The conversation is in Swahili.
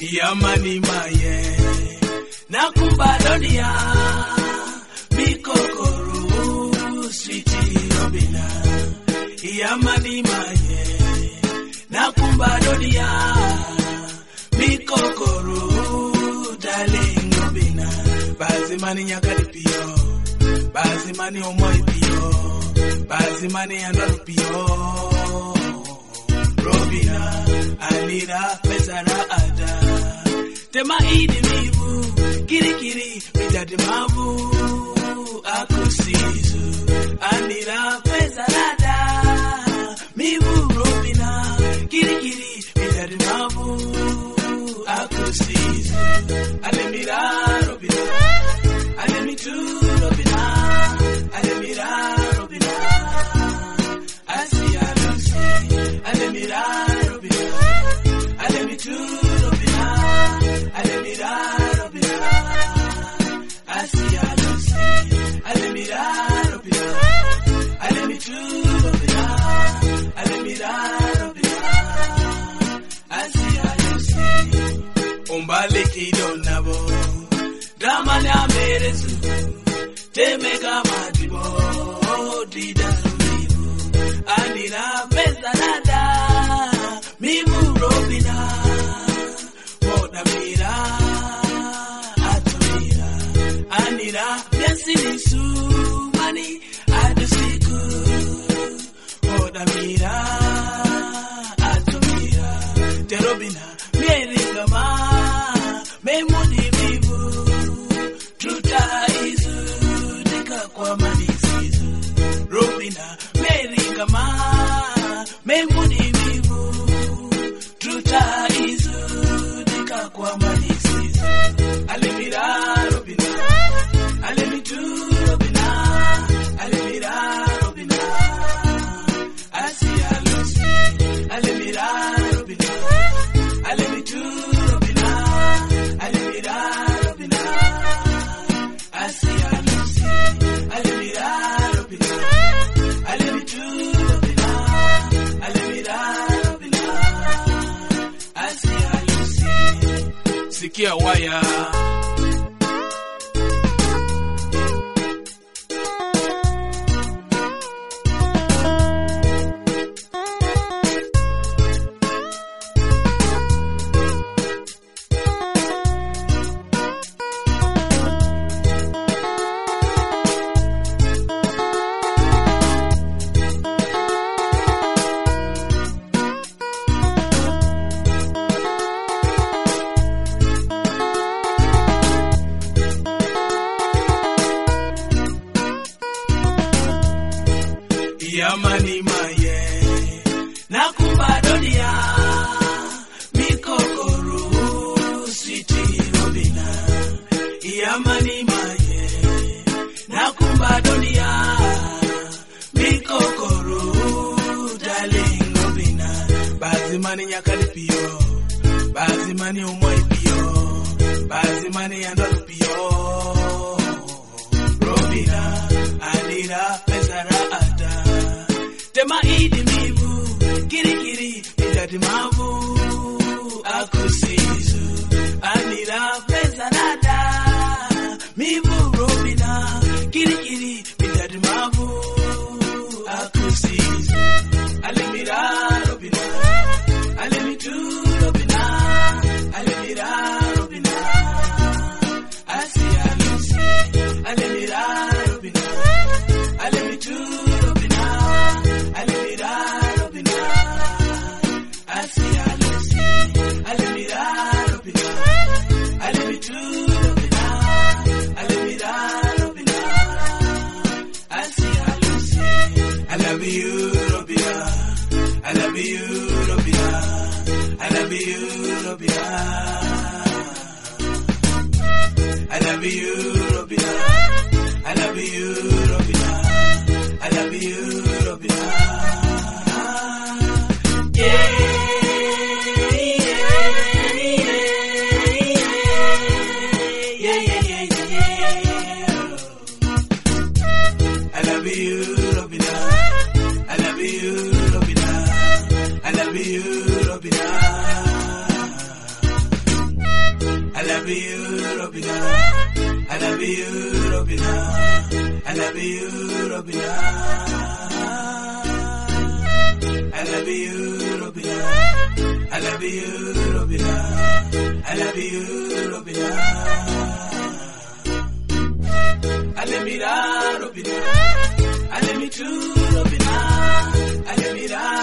Yamani maye nakumba dunia mikokoro sweetie Robina. Yamani maye nakumba dunia mikokoro darling Robina. Bazimani nyakali pio, bazimani omoi pio, bazimani andalu pio. Robina, Anira, Pesara Ada. Tema idi mivu, kiri kiri, midadi mavu. Akusizu, Anira, Pesara Ada. Mivu Robina, kiri kiri, midadi mavu. Akusizu, Alemira Robina, Alemitu Robina, Alemira Robina. Asia Lucy, Alemira Robina, Alemitu Robina, Alemira Robina. Asia Lucy, Alemira Robina, Alemitu Robina, Alemira Robina. Asia Lucy, Umbale Kidonabo, Dramane Amerezu, Temega Madibo, Dida. Anira Pesarada, Mimu Robina, Moda Mira, Atumira, Anira, Yasini Sumani, Adusiku, Moda Mira, Atumira, Terobina, Merigama, Memudi Mimu, Truta Isu, Dika Kwamani Sisu, Robina, Kama memuni vivu truta izu dika kwa manisi. Alemira Robina, Alemitu Robina, Alemira Robina. Asia Lucy, Alemira Robina, Alemitu Robina, Alemira Robina. Asia Lucy, Alemira Robina, Alemitu Robina, Alemira Robina. Asia Lucy, sikia waya. Yamani maye nakumba dunia mikokoro sweetie Robina. Yamani maye nakumba dunia mikokoro darling Robina. Bazimani nyakali pio, bazimani umoi pio, bazimani andalu pio. Robina, Anira, Pesara Ada. Tema idi mivu, kiri kiri, midadi mavu. Akusizu, Anira Pesarada. Mivu Robina, kiri kiri, midadi mavu. Akusizu, Alemira Robina, Alemitu Robina, Alemira Robina. Asia Lucy, Alemira Robina, Alemitu Robina, Alemira Robina. Asia Lucy, Alemira Robina, Alemitu Robina, Alemira Robina. Asia Lucy, I love you Robina, I love you Robina, I love you Robina. I love you Robina, I love you Robina, I love you Robina. Yeah, yeah, yeah, yeah, yeah, yeah. I love you Robina, I love you Robina, I love you Robina. love you, Robina. I love you, Robina. I love you, Robina. I love you, Robina. I love you, Robina. I love you, Robina. I love you, Robina. I love you too, Robina. I love you.